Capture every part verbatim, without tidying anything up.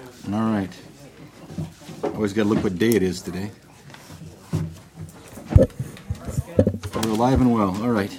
All right. Always got to look what day it is today. We're alive and well. All right.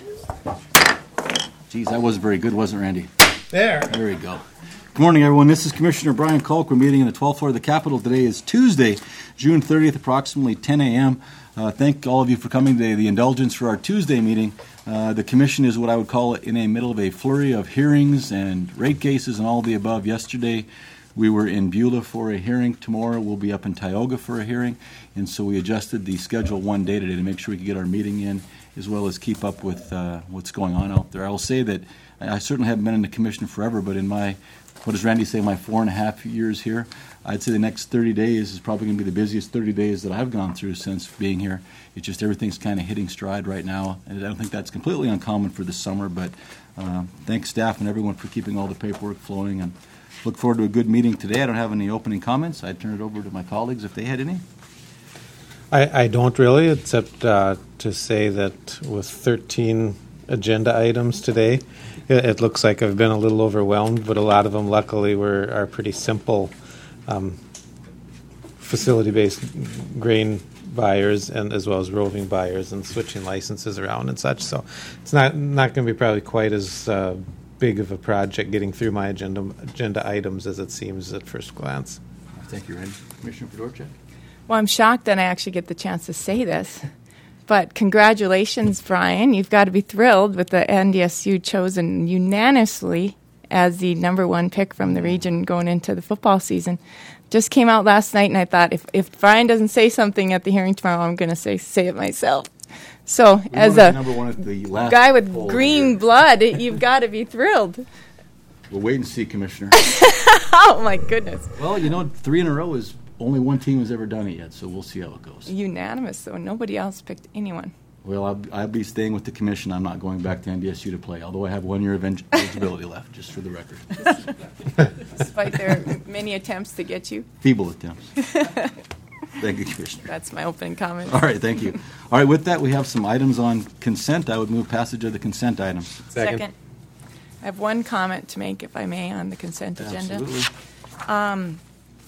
Geez, that wasn't very good, wasn't it, Randy? There. There we go. Good morning, everyone. This is Commissioner Brian Culk. We're meeting in the twelfth floor of the Capitol. Today is Tuesday, June thirtieth, approximately ten a.m. Uh, thank all of you for coming today. The indulgence for our Tuesday meeting. Uh, the Commission is what I would call it in the middle of a flurry of hearings and rate cases and all of the above. Yesterday, we were in Beulah for a hearing. Tomorrow, we'll be up in Tioga for a hearing. And so we adjusted the schedule one day today to make sure we could get our meeting in, as well as keep up with uh, what's going on out there. I will say that I certainly haven't been in the Commission forever, but in my, what does Randy say, my four and a half years here, I'd say the next thirty days is probably going to be the busiest thirty days that I've gone through since being here. It's just everything's kind of hitting stride right now, and I don't think that's completely uncommon for this summer, but uh, thanks staff and everyone for keeping all the paperwork flowing, and look forward to a good meeting today. I don't have any opening comments. I'd turn it over to my colleagues if they had any. I, I don't really, except uh, to say that with thirteen agenda items today, it, it looks like I've been a little overwhelmed, but a lot of them, luckily, were are pretty simple um, facility-based grain buyers, and as well as roving buyers and switching licenses around and such. So it's not not going to be probably quite as uh, big of a project getting through my agenda agenda items as it seems at first glance. Thank you, Randy. Commissioner Fedorchak. Well, I'm shocked that I actually get the chance to say this, but congratulations, Brian. You've got to be thrilled with the N D S U chosen unanimously as the number one pick from the region going into the football season. Just came out last night, and I thought, if, if Brian doesn't say something at the hearing tomorrow, I'm going to say say it myself. So, We as wanted a number one at the last guy with poll green here. blood, you've got to be thrilled. We'll wait and see, Commissioner. Oh, my goodness. Well, you know, three in a row is only one team has ever done it yet, so we'll see how it goes. Unanimous, though. Nobody else picked anyone. Well, I'll, I'll be staying with the Commission. I'm not going back to N D S U to play, although I have one year of eng- eligibility left, just for the record. Despite their many attempts to get you. Feeble attempts. Thank you, Commissioner. That's my opening comment. All right, thank you. All right, with that, we have some items on consent. I would move passage of the consent items. Second. I have one comment to make, if I may, on the consent agenda. Absolutely. Um,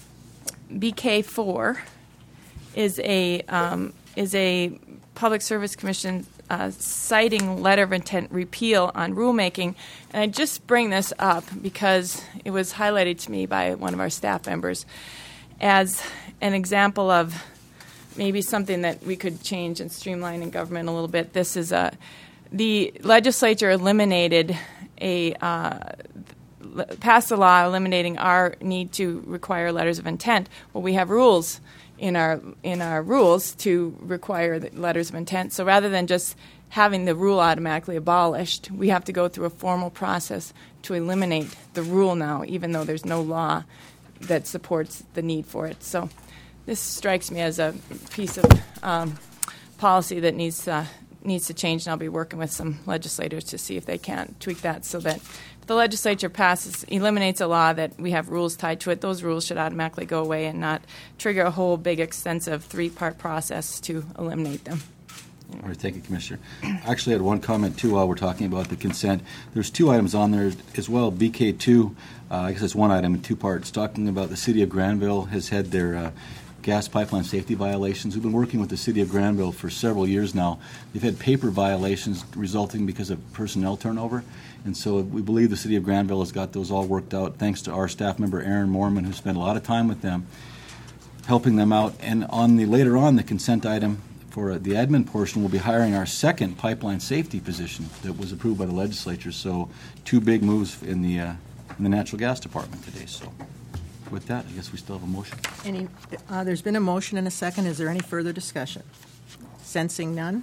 B K four is a um, is a Public Service Commission uh, citing letter of intent repeal on rulemaking, and I just bring this up because it was highlighted to me by one of our staff members as an example of maybe something that we could change and streamline in government a little bit. This is a the legislature eliminated a uh, passed a law eliminating our need to require letters of intent. Well, we have rules in our in our rules to require the letters of intent. So rather than just having the rule automatically abolished, we have to go through a formal process to eliminate the rule now, even though there's no law that supports the need for it. So this strikes me as a piece of um, policy that needs uh, needs to change, and I'll be working with some legislators to see if they can't tweak that so that if the legislature passes, eliminates a law that we have rules tied to it, those rules should automatically go away and not trigger a whole big, extensive three-part process to eliminate them. All right, thank you, Commissioner. I actually had one comment, too, while we're talking about the consent. There's two items on there as well. B K two, uh, I guess it's one item in two parts, talking about the City of Granville has had their uh, gas pipeline safety violations. We've been working with the City of Granville for several years now. They've had paper violations resulting because of personnel turnover, and so we believe the City of Granville has got those all worked out thanks to our staff member, Aaron Moorman, who spent a lot of time with them, helping them out. And on the later on, the consent item for the admin portion, we'll be hiring our second pipeline safety position that was approved by the legislature. So two big moves in the uh, in the natural gas department today. So with that, I guess we still have a motion. Any, uh, there's been a motion and a second. Is there any further discussion? Sensing none.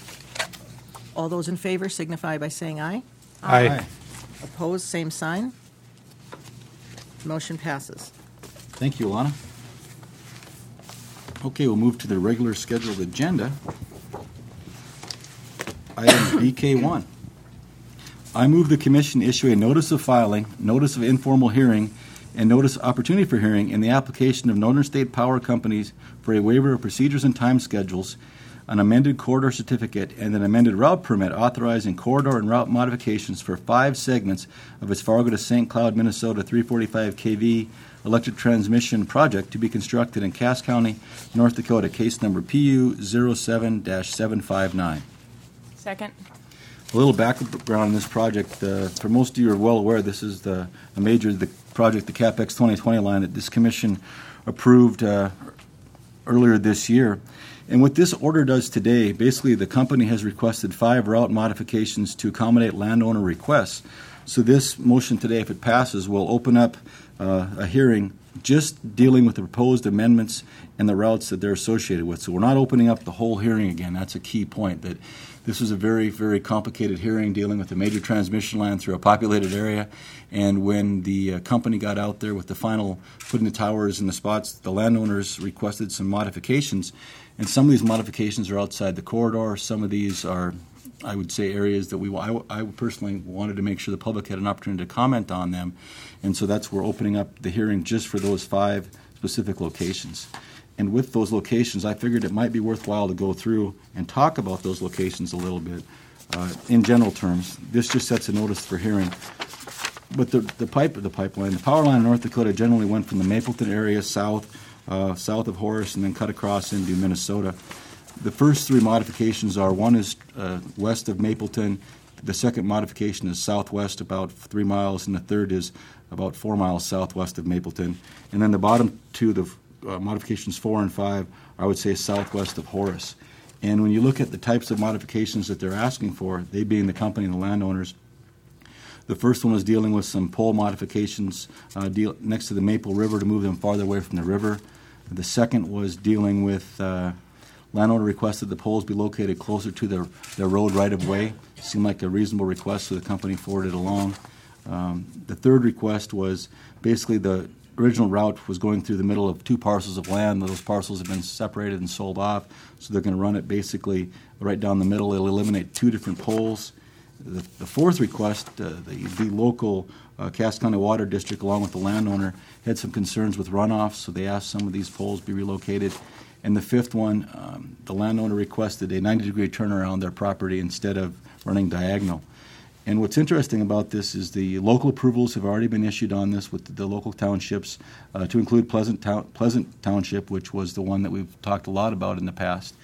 All those in favor signify by saying aye. Aye. Aye. Opposed, same sign. Motion passes. Thank you, Alana. Okay, we'll move to the regular scheduled agenda. Item B K one. I move the Commission issue a notice of filing, notice of informal hearing, and notice opportunity for hearing in the application of Northern State Power Companies for a waiver of procedures and time schedules an amended corridor certificate, and an amended route permit authorizing corridor and route modifications for five segments of its Fargo to Saint Cloud, Minnesota three forty-five K V electric transmission project to be constructed in Cass County, North Dakota, case number P U zero seven dash seven five nine. Second. A little background on this project. Uh, for most of you are well aware, this is the a major the project, the CapEx twenty twenty line that this commission approved uh, earlier this year. And what this order does today, basically the company has requested five route modifications to accommodate landowner requests. So this motion today, if it passes, will open up uh, a hearing just dealing with the proposed amendments and the routes that they're associated with. So we're not opening up the whole hearing again. That's a key point, that this was a very, very complicated hearing dealing with a major transmission line through a populated area. And when the uh, company got out there with the final putting the towers in the spots, the landowners requested some modifications. And some of these modifications are outside the corridor. Some of these are, I would say, areas that we I, I personally wanted to make sure the public had an opportunity to comment on them. And so that's we're opening up the hearing just for those five specific locations. And with those locations, I figured it might be worthwhile to go through and talk about those locations a little bit. Uh, in general terms, this just sets a notice for hearing. But the the pipe the pipeline, the power line in North Dakota generally went from the Mapleton area south, uh, south of Horace, and then cut across into Minnesota. The first three modifications are, one is uh, west of Mapleton, the second modification is southwest about three miles, and the third is about four miles southwest of Mapleton. And then the bottom two, the uh, modifications four and five, I would say southwest of Horace. And when you look at the types of modifications that they're asking for, they being the company and the landowners, the first one was dealing with some pole modifications uh, deal, next to the Maple River to move them farther away from the river. The second was dealing with uh, landowner requested the poles be located closer to their, their road right-of-way. Seemed like a reasonable request, so the company forwarded along. Um, the third request was basically the original route was going through the middle of two parcels of land. Those parcels have been separated and sold off, so they're going to run it basically right down the middle. It'll eliminate two different poles. The, the fourth request, uh, the, the local uh, Cass County Water District, along with the landowner, had some concerns with runoff, so they asked some of these poles be relocated. And the fifth one, um, the landowner requested a ninety-degree turnaround on their property instead of running diagonal. And what's interesting about this is the local approvals have already been issued on this with the, the local townships, uh, to include Pleasant, Town, Pleasant Township, which was the one that we've talked a lot about in the past.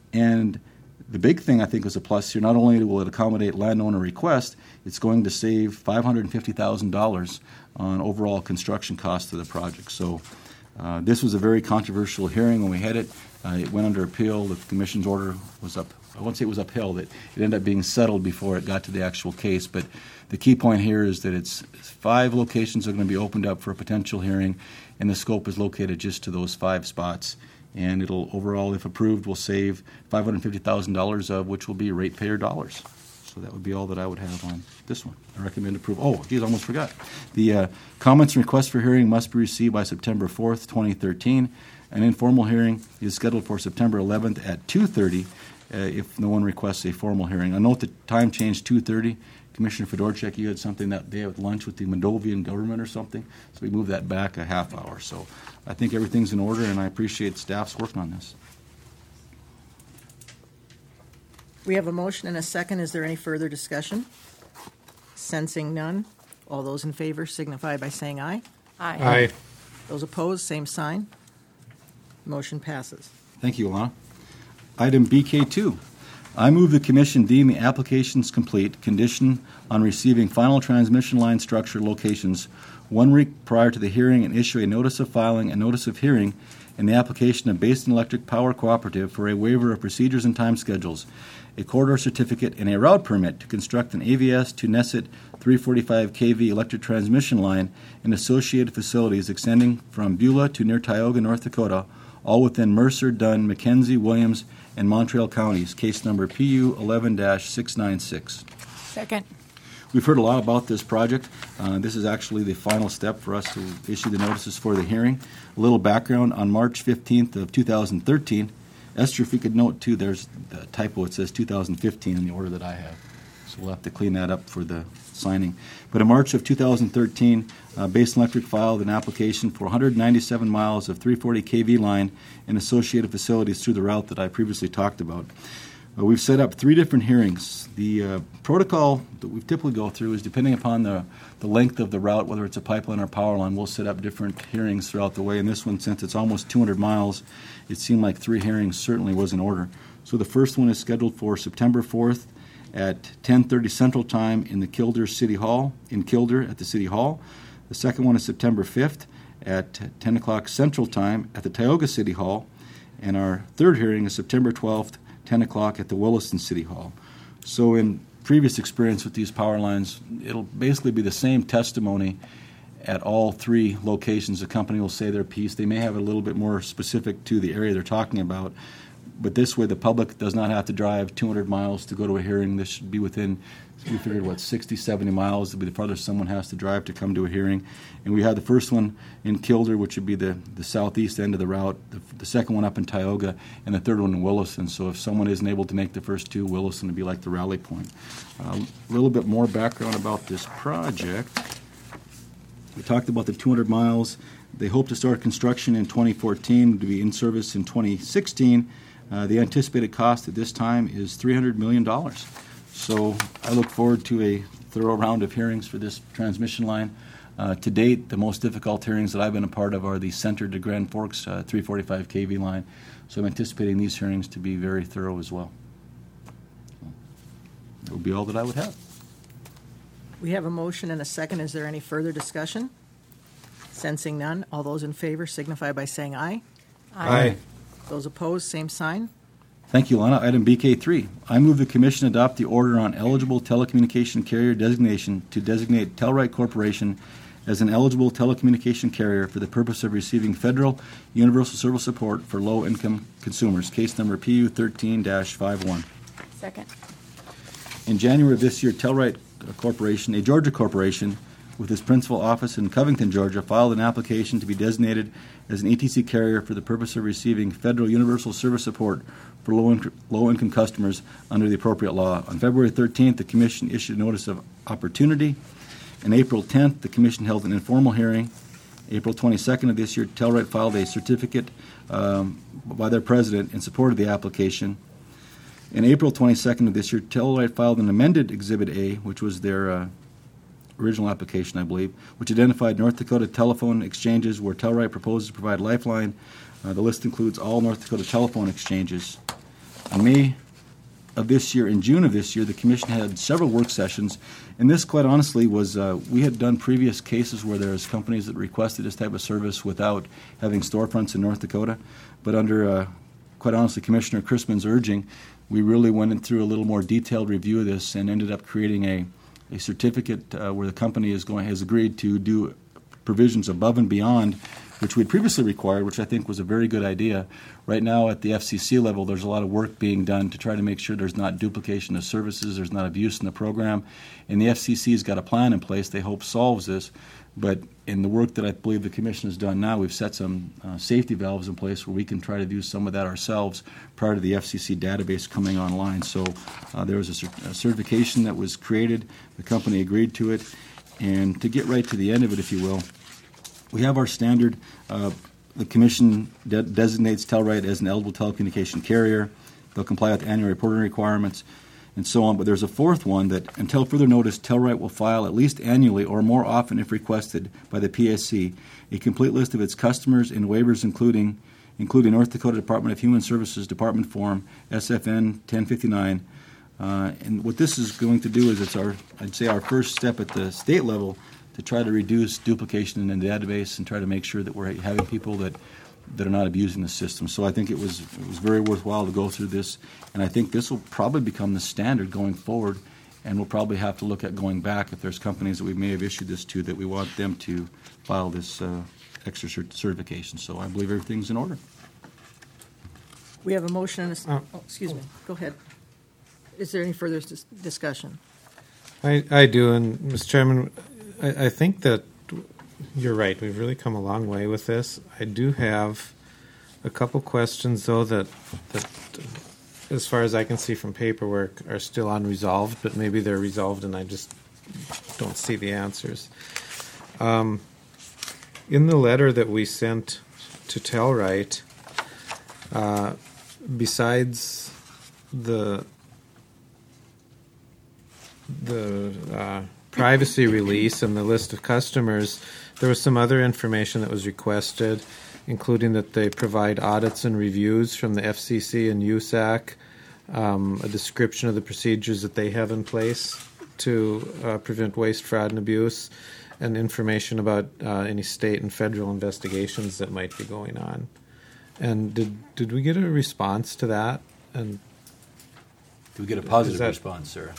And the big thing I think is a plus here, not only will it accommodate landowner request, it's going to save five hundred fifty thousand dollars on overall construction costs of the project. So uh, this was a very controversial hearing when we had it. Uh, it went under appeal. The commission's order was up. I won't say it was upheld. It, it ended up being settled before it got to the actual case. But the key point here is that it's five locations are going to be opened up for a potential hearing, and the scope is located just to those five spots. And it'll overall, if approved, will save five hundred fifty thousand dollars, of which will be ratepayer dollars. So that would be all that I would have on this one. I recommend approval. Oh, geez, I almost forgot. The uh, comments and requests for hearing must be received by September fourth, twenty thirteen. An informal hearing is scheduled for September eleventh at two thirty uh, if no one requests a formal hearing. I note the time changed two thirty. Commissioner Fedorchak, you had something that day at lunch with the Moldovan government or something, so we moved that back a half hour. So I think everything's in order, and I appreciate staff's working on this. We have a motion and a second. Is there any further discussion? Sensing none. All those in favor signify by saying aye. Aye. Aye. Those opposed, same sign. Motion passes. Thank you, Alana. Item B K two. I move the Commission deem the applications complete, condition on receiving final transmission line structure locations one week prior to the hearing, and issue a notice of filing and notice of hearing in the application of Basin Electric Power Cooperative for a waiver of procedures and time schedules, a corridor certificate, and a route permit to construct an A V S to Nesset three forty-five K V electric transmission line and associated facilities extending from Beulah to near Tioga, North Dakota, all within Mercer, Dunn, McKenzie, Williams, and Montreal counties, case number P U eleven dash six nine six. Second. We've heard a lot about this project. Uh, this is actually the final step for us to issue the notices for the hearing. A little background: on March fifteenth of two thousand thirteen, Esther, if we could note too, there's a typo. It says two thousand fifteen in the order that I have. So we'll have to clean that up for the signing. But in March of two thousand thirteen, uh, Basin Electric filed an application for one hundred ninety-seven miles of three forty K V line and associated facilities through the route that I previously talked about. Uh, we've set up three different hearings. The uh, protocol that we typically go through is depending upon the, the length of the route, whether it's a pipeline or power line, we'll set up different hearings throughout the way. And this one, since it's almost two hundred miles, it seemed like three hearings certainly was in order. So the first one is scheduled for September fourth at ten thirty Central Time in the Kildare City Hall, in Kildare at the City Hall. The second one is September fifth at ten o'clock Central Time at the Tioga City Hall. And our third hearing is September twelfth, ten o'clock at the Williston City Hall. So in previous experience with these power lines, it'll basically be the same testimony at all three locations. The company will say their piece. They may have it a little bit more specific to the area they're talking about, but this way the public does not have to drive two hundred miles to go to a hearing. This should be within, we figured, what, sixty, seventy miles would be the farthest someone has to drive to come to a hearing. And we have the first one in Kildare, which would be the, the southeast end of the route, the, the second one up in Tioga, and the third one in Williston. So if someone isn't able to make the first two, Williston would be like the rally point. Uh, a little bit more background about this project. We talked about the two hundred miles. They hope to start construction in twenty fourteen, to be in service in twenty sixteen. Uh, the anticipated cost at this time is three hundred million dollars. So I look forward to a thorough round of hearings for this transmission line. Uh, to date, the most difficult hearings that I've been a part of are the Center to Grand Forks uh, three forty-five K V line. So I'm anticipating these hearings to be very thorough as well. That would be all that I would have. We have a motion and a second. Is there any further discussion? Sensing none, all those in favor signify by saying aye. Aye. Those opposed, same sign. Thank you, Lana. Item B K three. I move the Commission adopt the order on eligible telecommunication carrier designation to designate Telrite Corporation as an eligible telecommunication carrier for the purpose of receiving federal universal service support for low-income consumers. Case number P U thirteen dash fifty-one. Second. In January of this year, Telrite Corporation, a Georgia corporation with its principal office in Covington, Georgia, filed an application to be designated as an E T C carrier for the purpose of receiving federal universal service support for low-income low-income customers under the appropriate law. On February thirteenth, the Commission issued a notice of opportunity. On April tenth, the Commission held an informal hearing. April twenty-second of this year, Telrite filed a certificate um, by their president in support of the application. In April twenty-second of this year, Telrite filed an amended Exhibit A, which was their uh, original application, I believe, which identified North Dakota telephone exchanges where Telrite proposes to provide Lifeline. Uh, the list includes all North Dakota telephone exchanges. In May of this year, in June of this year, the Commission had several work sessions, and this, quite honestly, was uh, we had done previous cases where there's companies that requested this type of service without having storefronts in North Dakota, but under, uh, quite honestly, Commissioner Chrisman's urging, we really went through a little more detailed review of this and ended up creating a a certificate uh, where the company is going has agreed to do provisions above and beyond which we had previously required, which I think was a very good idea. Right now at the F C C level, there's a lot of work being done to try to make sure there's not duplication of services, there's not abuse in the program, and the F C C's got a plan in place they hope solves this. But in the work that I believe the Commission has done now, we've set some uh, safety valves in place where we can try to do some of that ourselves prior to the F C C database coming online. So uh, there was a, cer- a certification that was created. The company agreed to it. And to get right to the end of it, if you will, we have our standard. Uh, the Commission de- designates Telrite as an eligible telecommunication carrier. They'll comply with annual reporting requirements, and so on. But there's a fourth one that, until further notice, Telrite will file at least annually or more often if requested by the P S C a complete list of its customers and waivers, including including North Dakota Department of Human Services Department Form S F N ten fifty-nine. Uh, and what this is going to do is it's our, I'd say, our first step at the state level to try to reduce duplication in the database and try to make sure that we're having people that that are not abusing the system. So I think it was it was very worthwhile to go through this, and I think this will probably become the standard going forward, and we'll probably have to look at going back if there's companies that we may have issued this to that we want them to file this uh, extra cert- certification. So I believe everything's in order. We have a motion and a, Uh, oh, excuse me, go ahead. Is there any further dis- discussion? I, I do, and Mister Chairman, I, I think that you're right. We've really come a long way with this. I do have a couple questions, though, that that as far as I can see from paperwork, are still unresolved, but maybe they're resolved and I just don't see the answers. Um, in the letter that we sent to Telluride, uh, besides the the uh, privacy release and the list of customers, there was some other information that was requested, including that they provide audits and reviews from the F C C and U S A C, um, a description of the procedures that they have in place to uh, prevent waste, fraud, and abuse, and information about uh, any state and federal investigations that might be going on. And did did we get a response to that? And Did we get a positive that- response, Sarah?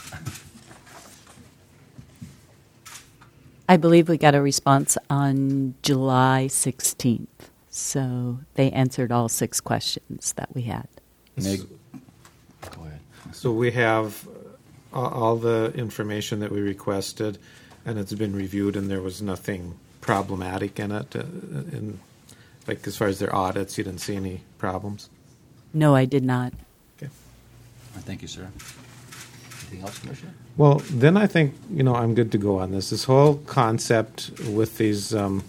I believe we got a response on July sixteenth. So they answered all six questions that we had. Meg, go ahead. So we have uh, all the information that we requested, and it's been reviewed, and there was nothing problematic in it. Uh, in, like as far as their audits, you didn't see any problems. No, I did not. Okay. All right, thank you, Sarah. Anything else, Commissioner? Well, then I think you know I'm good to go on this. This whole concept with these um,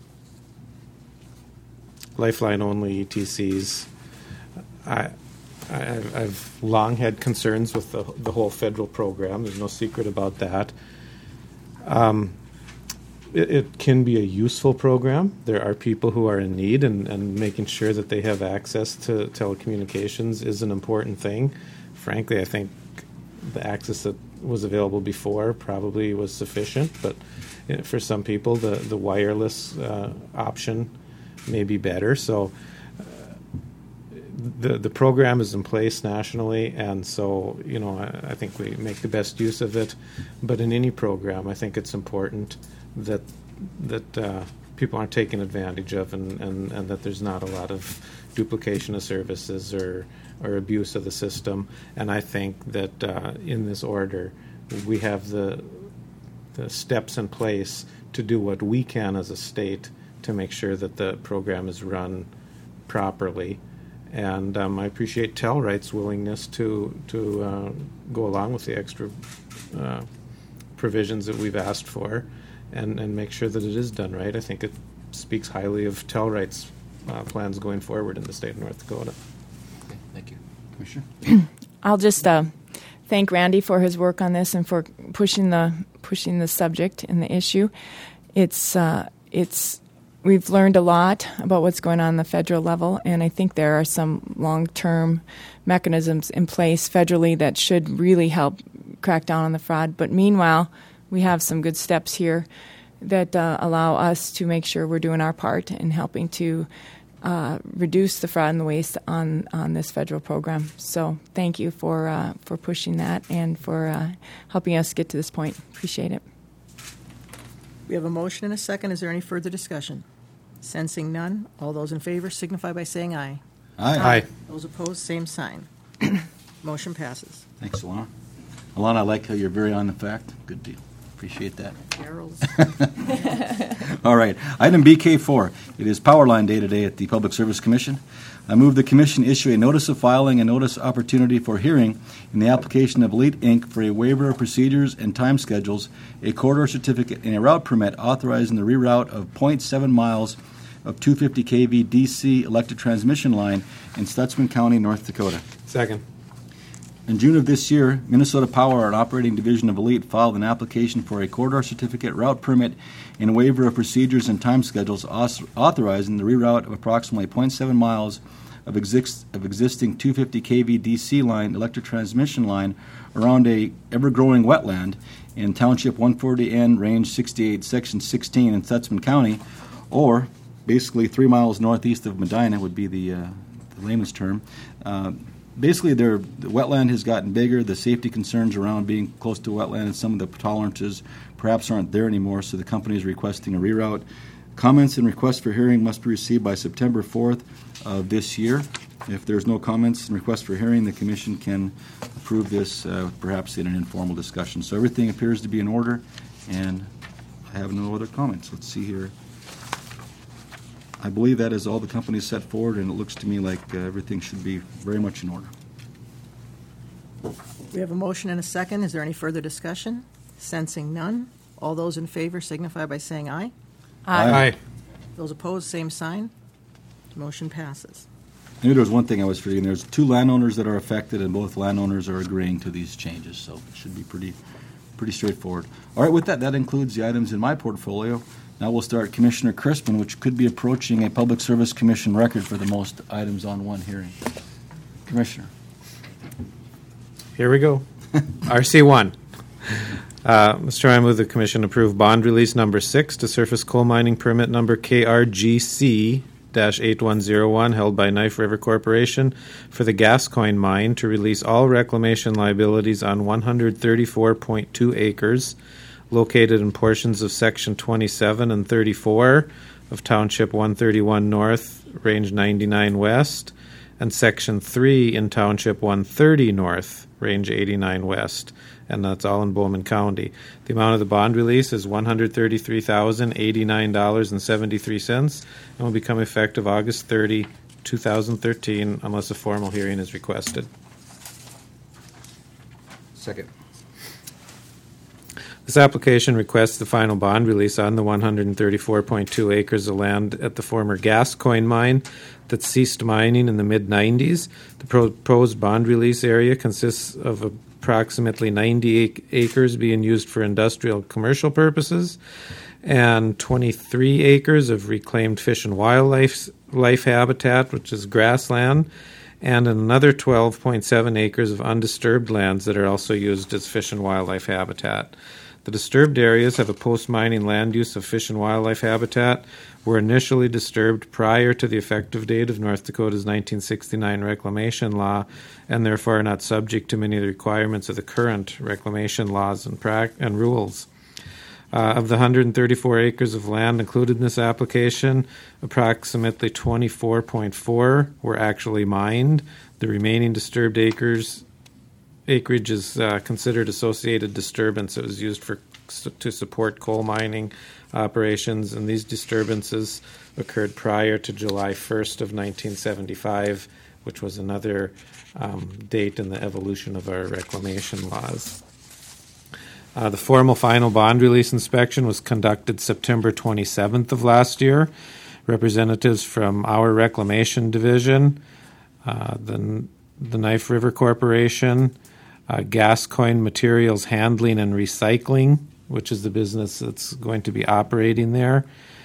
Lifeline only E T Cs. I, I, I've long had concerns with the, the whole federal program. There's no secret about that. Um, it, it can be a useful program. There are people who are in need, and, and making sure that they have access to telecommunications is an important thing. Frankly, I think the access that was available before probably was sufficient, but you know, for some people, the, the wireless uh, option may be better. So uh, the the program is in place nationally, and so you know I, I think we make the best use of it. But in any program, I think it's important that that uh, people aren't taken advantage of, and, and, and that there's not a lot of duplication of services or or abuse of the system. And I think that uh, in this order, we have the the steps in place to do what we can as a state to make sure that the program is run properly. And um, I appreciate Telluride's willingness to to uh, go along with the extra uh, provisions that we've asked for, and, and make sure that it is done right. I think it speaks highly of Telluride's uh, plans going forward in the state of North Dakota. Okay, thank you. Commissioner? I'll just uh, thank Randy for his work on this and for pushing the pushing the subject and the issue. It's uh, it's we've learned a lot about what's going on on the federal level, and I think there are some long-term mechanisms in place federally that should really help crack down on the fraud. But meanwhile, we have some good steps here that uh, allow us to make sure we're doing our part in helping to uh, reduce the fraud and the waste on, on this federal program. So thank you for uh, for pushing that and for uh, helping us get to this point. Appreciate it. We have a motion and a second. Is there any further discussion? Sensing none, all those in favor signify by saying aye. Aye. Those opposed, same sign. Motion passes. Thanks, Alana. Alana, I like how you're very on the fact. Good deal. Appreciate that. Carol's. All right. Item B K four. It is Power Line Day today at the Public Service Commission. I move the Commission issue a notice of filing and notice opportunity for hearing in the application of Elite Incorporated for a waiver of procedures and time schedules, a corridor certificate, and a route permit authorizing the reroute of zero point seven miles of two hundred fifty k V D C electric transmission line in Stutsman County, North Dakota. Second. In June of this year, Minnesota Power, an operating division of Elite, filed an application for a corridor certificate, route permit, and waiver of procedures and time schedules authorizing the reroute of approximately zero point seven miles of, exist, of existing two hundred fifty k V D C line, electric transmission line, around a ever-growing wetland in Township one forty N, Range sixty-eight, Section sixteen in Stutsman County, or basically three miles northeast of Medina would be the, uh, the layman's term. Uh, Basically, their, the wetland has gotten bigger. The safety concerns around being close to wetland and some of the tolerances perhaps aren't there anymore, so the company is requesting a reroute. Comments and requests for hearing must be received by September fourth of this year. If there's no comments and requests for hearing, the Commission can approve this uh, perhaps in an informal discussion. So everything appears to be in order, and I have no other comments. Let's see here. I believe that is all the companies set forward, and it looks to me like uh, everything should be very much in order. We have a motion and a second. Is there any further discussion? Sensing none. All those in favor signify by saying aye. Aye. Those opposed, same sign. Motion passes. I knew there was one thing I was forgetting. There's two landowners that are affected, and both landowners are agreeing to these changes, so it should be pretty pretty straightforward. All right, with that, that includes the items in my portfolio. Now we'll start Commissioner Crispin, which could be approaching a Public Service Commission record for the most items on one hearing. Commissioner. Here we go. R C one. Uh, Mister I move the Commission approve bond release number six to surface coal mining permit number K R G C eight one zero one held by Knife River Corporation for the Gascoigne mine to release all reclamation liabilities on one hundred thirty-four point two acres located in portions of Section twenty-seven and thirty-four of Township one thirty-one North, Range ninety-nine West, and Section three in Township one thirty North, Range eighty-nine West, and that's all in Bowman County. The amount of the bond release is one hundred thirty-three thousand eighty-nine dollars and seventy-three cents and will become effective August thirtieth, two thousand thirteen, unless a formal hearing is requested. Second. This application requests the final bond release on the one hundred thirty-four point two acres of land at the former Gascoigne mine that ceased mining in the mid nineties. The proposed bond release area consists of approximately ninety acres being used for industrial commercial purposes and twenty-three acres of reclaimed fish and wildlife life habitat, which is grassland, and another twelve point seven acres of undisturbed lands that are also used as fish and wildlife habitat. The disturbed areas have a post-mining land use of fish and wildlife habitat, were initially disturbed prior to the effective date of North Dakota's nineteen sixty-nine reclamation law, and therefore are not subject to many of the requirements of the current reclamation laws and, prac- and rules. Uh, of the one hundred thirty-four acres of land included in this application, approximately twenty-four point four were actually mined. The remaining disturbed acres acreage is uh, considered associated disturbance. It was used for to support coal mining operations, and these disturbances occurred prior to July first of nineteen seventy-five, which was another um, date in the evolution of our reclamation laws. Uh, the formal final bond release inspection was conducted September twenty-seventh of last year. Representatives from our reclamation division, uh, the, the Knife River Corporation, uh, Gascoigne Materials Handling and Recycling, which is the business that's going to be operating there,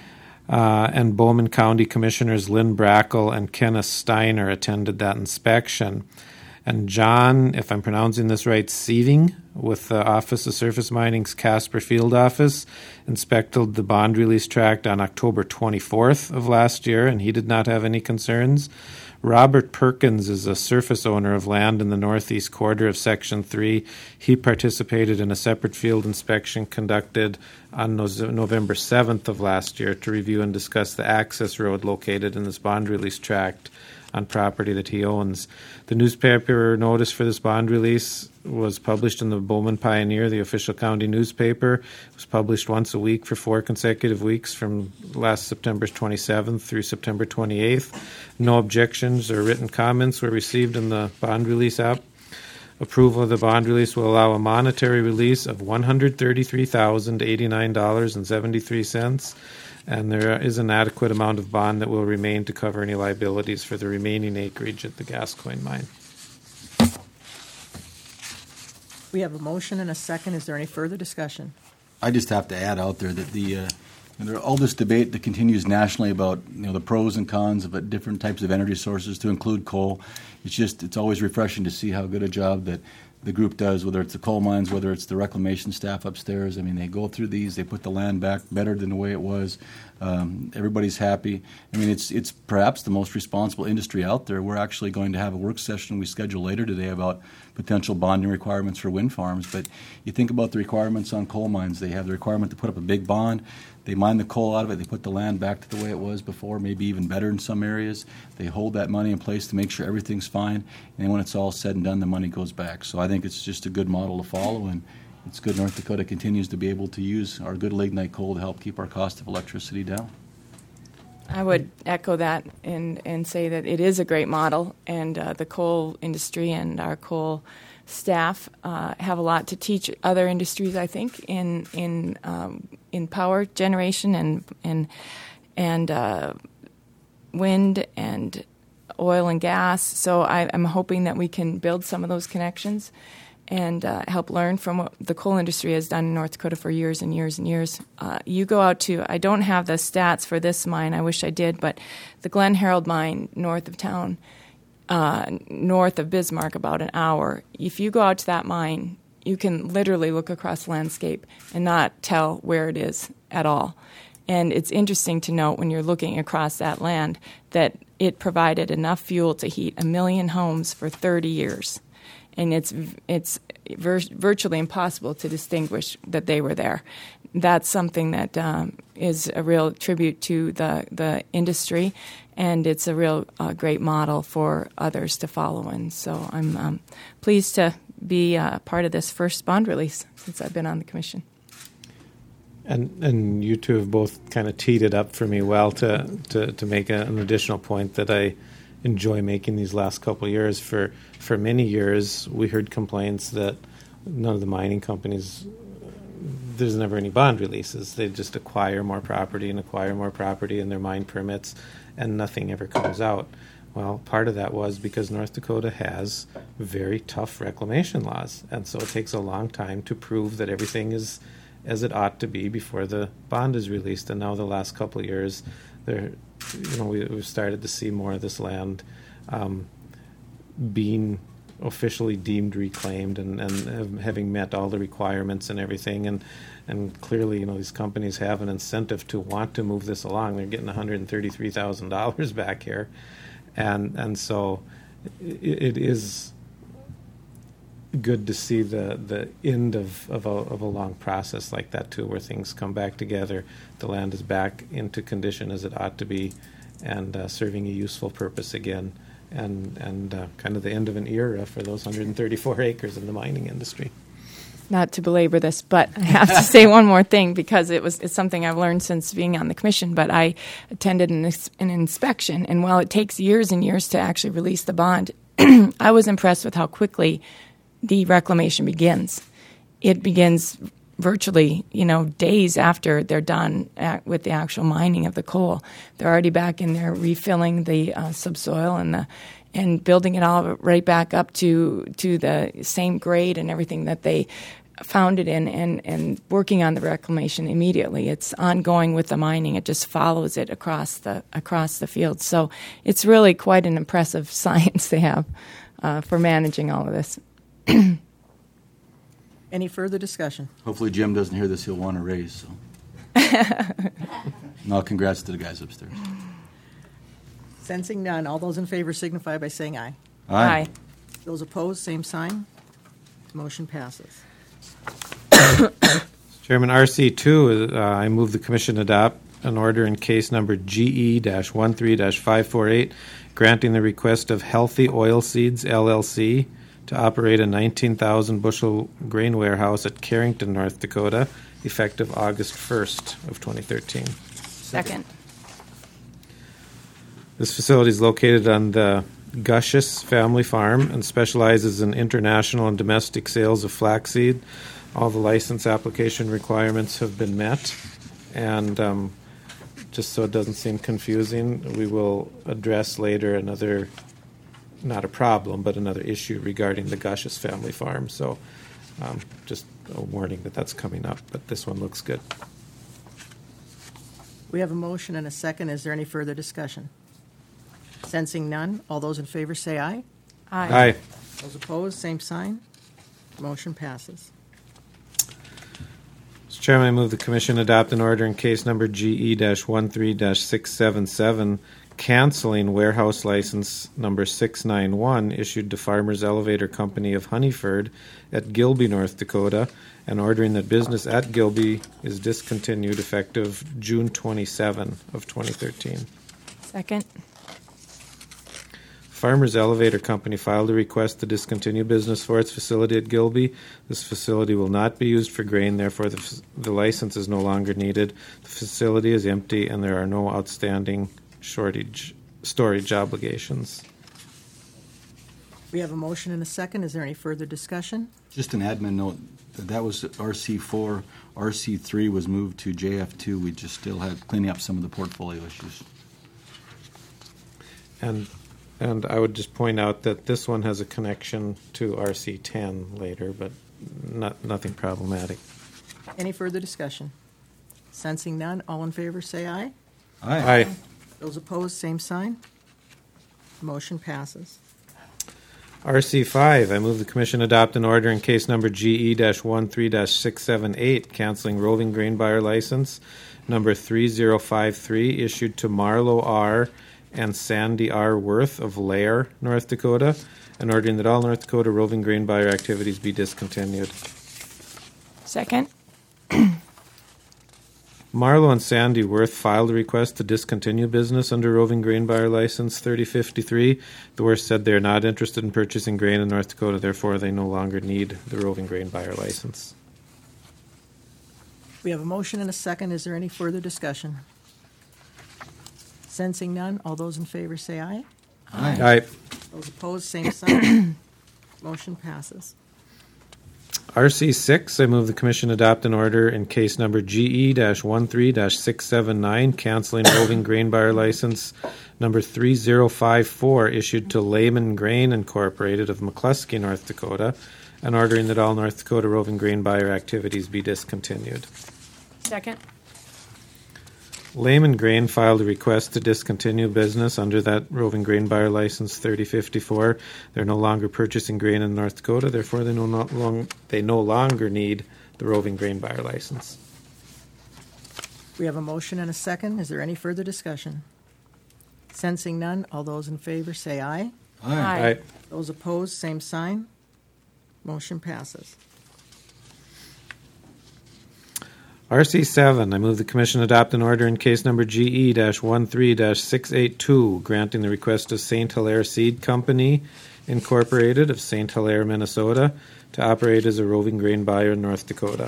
uh, and Bowman County Commissioners Lynn Brackle and Kenneth Steiner attended that inspection. And John, if I'm pronouncing this right, Sieving, with the Office of Surface Mining's Casper Field Office, inspected the bond release tract on October twenty-fourth of last year, and he did not have any concerns. Robert Perkins is a surface owner of land in the northeast quarter of Section three. He participated in a separate field inspection conducted on November seventh of last year to review and discuss the access road located in this bond release tract on property that he owns. The newspaper notice for this bond release was published in the Bowman Pioneer, the official county newspaper. It was published once a week for four consecutive weeks from last September twenty-seventh through September twenty-eighth. No objections or written comments were received in the bond release app. Approval of the bond release will allow a monetary release of one hundred thirty-three thousand eighty-nine dollars and seventy-three cents. And there is an adequate amount of bond that will remain to cover any liabilities for the remaining acreage at the Gascoigne mine. We have a motion and a second. Is there any further discussion? I just have to add out there that the uh, and there all this debate that continues nationally about you know the pros and cons of different types of energy sources, to include coal. It's just it's always refreshing to see how good a job that the group does, whether it's the coal mines, whether it's the reclamation staff upstairs. I mean, they go through these, they put the land back better than the way it was. Um, everybody's happy. I mean, it's it's perhaps the most responsible industry out there. We're actually going to have a work session we schedule later today about potential bonding requirements for wind farms. But you think about the requirements on coal mines. They have the requirement to put up a big bond. They mine the coal out of it. They put the land back to the way it was before, maybe even better in some areas. They hold that money in place to make sure everything's fine. And when it's all said and done, the money goes back. So I think it's just a good model to follow, and it's good North Dakota continues to be able to use our good lignite coal to help keep our cost of electricity down. I would echo that and, and say that it is a great model, and uh, the coal industry and our coal staff uh, have a lot to teach other industries, I think, in in um, in power generation and and and uh, wind and oil and gas. So I, I'm hoping that we can build some of those connections and uh, help learn from what the coal industry has done in North Dakota for years and years and years. Uh, you go out to, I don't have the stats for this mine, I wish I did, but the Glen Harold mine north of town, uh, north of Bismarck, about an hour. If you go out to that mine, you can literally look across the landscape and not tell where it is at all. And it's interesting to note when you're looking across that land that it provided enough fuel to heat a million homes for thirty years. And it's it's vir- virtually impossible to distinguish that they were there. That's something that um, is a real tribute to the, the industry, and it's a real uh, great model for others to follow in. So I'm um, pleased to be uh, part of this first bond release since I've been on the commission. And and you two have both kind of teed it up for me well to, to, to make a, an additional point that I enjoy making these last couple of years. For for many years, we heard complaints that none of the mining companies, there's never any bond releases. They just acquire more property and acquire more property in their mine permits, and nothing ever comes out. Well, part of that was because North Dakota has very tough reclamation laws, and so it takes a long time to prove that everything is as it ought to be before the bond is released. And now the last couple of years, there, you know, we, we've started to see more of this land um, being officially deemed reclaimed and, and having met all the requirements and everything. And and clearly, you know, these companies have an incentive to want to move this along. They're getting one hundred thirty-three thousand dollars back here. And and so it, it is good to see the, the end of, of, a, of a long process like that, too, where things come back together. The land is back into condition as it ought to be and uh, serving a useful purpose again. And, and uh, kind of the end of an era for those one hundred thirty-four acres in the mining industry. Not to belabor this, but I have to say one more thing because it was it's something I've learned since being on the commission. But I attended an, an inspection, and while it takes years and years to actually release the bond, I was impressed with how quickly the reclamation begins. It begins virtually, you know, days after they're done at, with the actual mining of the coal. They're already back in there refilling the uh, subsoil and the and building it all right back up to to the same grade and everything that they found it in, and, and working on the reclamation immediately. It's ongoing with the mining. It just follows it across the across the field. So it's really quite an impressive science they have uh, for managing all of this. Any further discussion? Hopefully Jim doesn't hear this. He'll want a raise. So. No, congrats to the guys upstairs. Sensing none, all those in favor signify by saying aye. Aye. Those opposed, same sign. Motion passes. Chairman, R C two, uh, I move the Commission adopt an order in case number G E thirteen five forty-eight, granting the request of Healthy Oilseeds, L L C, to operate a nineteen thousand bushel grain warehouse at Carrington, North Dakota, effective August first of twenty thirteen. Second. This facility is located on the Gushus family farm and specializes in international and domestic sales of flaxseed. All the license application requirements have been met, and um, just so it doesn't seem confusing, we will address later another, not a problem, but another issue regarding the Gushus family farm. So um, just a warning that that's coming up, but this one looks good. We have a motion and a second. Is there any further discussion? Sensing none, all those in favor say aye. Aye. Aye. Those opposed, same sign. Motion passes. Mister Chairman, I move the Commission adopt an order in case number G E thirteen six seventy-seven, canceling warehouse license number six ninety-one issued to Farmers Elevator Company of Honeyford at Gilby, North Dakota, and ordering that business at Gilby is discontinued effective June twenty-seventh of twenty thirteen. Second. Farmers Elevator Company filed a request to discontinue business for its facility at Gilby. This facility will not be used for grain, therefore the, the license is no longer needed. The facility is empty and there are no outstanding shortage storage obligations. We have a motion and a second. Is there any further discussion? Just an admin note, that that was R C four, R C three was moved to J F two. We just still had cleaning up some of the portfolio issues. And and I would just point out that this one has a connection to R C ten later, but not nothing problematic. Any further discussion? Sensing none, all in favor say aye. Aye. Those opposed, same sign. Motion passes. R C five, I move the Commission adopt an order in case number G E thirteen six seven eight, canceling roving grain buyer license number three zero five three, issued to Marlo R. and Sandy R. Worth of Lair, North Dakota, and ordering that all North Dakota roving grain buyer activities be discontinued. Second. Marlo and Sandy Worth filed a request to discontinue business under roving grain buyer license thirty fifty-three. The Worths said they are not interested in purchasing grain in North Dakota, therefore they no longer need the roving grain buyer license. We have a motion and a second. Is there any further discussion? Sensing none, all those in favor say aye. Aye. Aye. Those opposed, same sign. Motion passes. R C six, I move the Commission adopt an order in case number G E thirteen six seven nine, canceling roving grain buyer license number three zero five four, issued to Lehman Grain Incorporated of McCluskey, North Dakota, and ordering that all North Dakota roving grain buyer activities be discontinued. Second. Lehman Grain filed a request to discontinue business under that roving grain buyer license thirty fifty-four. They're no longer purchasing grain in North Dakota, therefore they no, not long, they no longer need the roving grain buyer license. We have a motion and a second. Is there any further discussion? Sensing none, all those in favor say aye. Aye. Aye. Those opposed, same sign. Motion passes. R C seven, I move the Commission adopt an order in case number G E thirteen six eighty-two, granting the request of Saint Hilaire Seed Company, Incorporated of Saint Hilaire, Minnesota, to operate as a roving grain buyer in North Dakota.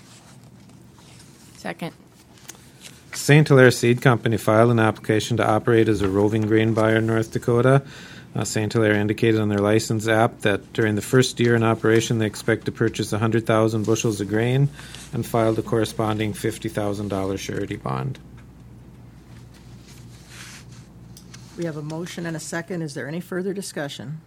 Second. Saint Hilaire Seed Company filed an application to operate as a roving grain buyer in North Dakota. Uh, Saint Hilaire indicated on their license app that during the first year in operation they expect to purchase one hundred thousand bushels of grain, and filed a corresponding fifty thousand dollars surety bond. We have a motion and a second. Is there any further discussion?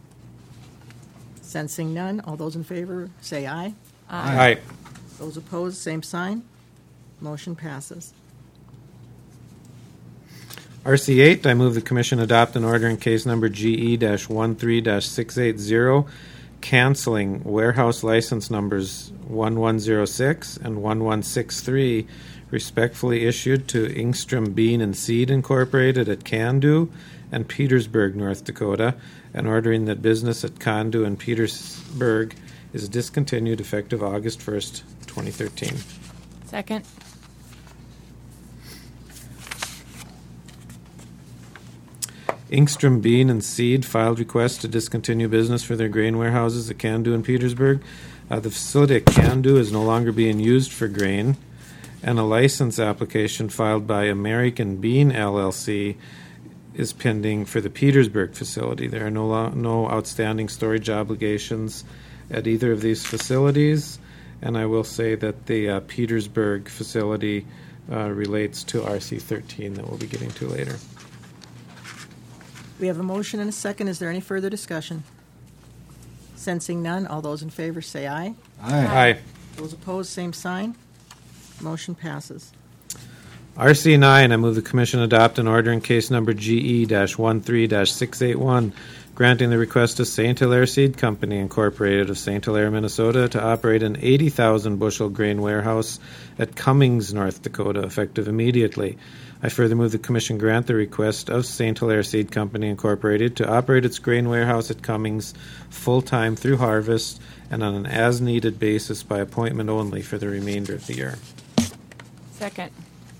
Sensing none, all those in favor say aye. Aye. Those opposed, same sign. Motion passes. R C eight, I move the Commission adopt an order in case number G E thirteen six eighty, canceling warehouse license numbers one one zero six and one one six three, respectfully issued to Ingstrom Bean and Seed Incorporated at Candu and Petersburg, North Dakota, and ordering that business at Candu and Petersburg is discontinued effective August first, twenty thirteen. Second. Ingstrom Bean and Seed filed requests to discontinue business for their grain warehouses at Candu and Petersburg. Uh, the facility at Candu is no longer being used for grain, and a license application filed by American Bean L L C is pending for the Petersburg facility. There are no lo- no outstanding storage obligations at either of these facilities, and I will say that the uh, Petersburg facility uh, relates to R C thirteen that we'll be getting to later. We have a motion and a second. Is there any further discussion? Sensing none, all those in favor say aye. Aye. Aye. Those opposed, same sign. Motion passes. R C nine, I move the Commission adopt an order in case number G E thirteen six eighty-one, granting the request of Saint Hilaire Seed Company, Incorporated of Saint Hilaire, Minnesota, to operate an eighty thousand bushel grain warehouse at Cummings, North Dakota, effective immediately. I further move the Commission grant the request of Saint Hilaire Seed Company, Incorporated, to operate its grain warehouse at Cummings full-time through harvest and on an as-needed basis by appointment only for the remainder of the year. Second.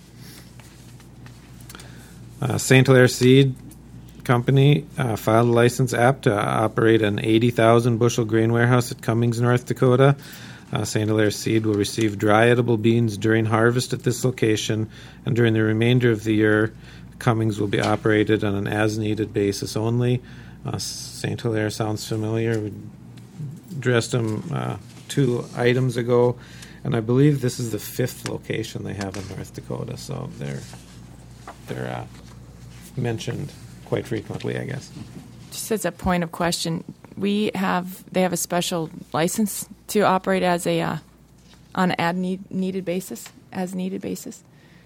Uh, Saint Hilaire Seed Company uh, filed a license app to operate an eighty thousand bushel grain warehouse at Cummings, North Dakota. Uh, Saint Hilaire Seed will receive dry edible beans during harvest at this location, and during the remainder of the year, Cummings will be operated on an as-needed basis only. Uh, Saint Hilaire sounds familiar. We addressed them uh, two items ago, and I believe this is the fifth location they have in North Dakota, so they're they're uh, mentioned quite frequently, I guess. Just as a point of question, we have they have a special license to operate as a uh, on an ad need, needed basis, as needed basis.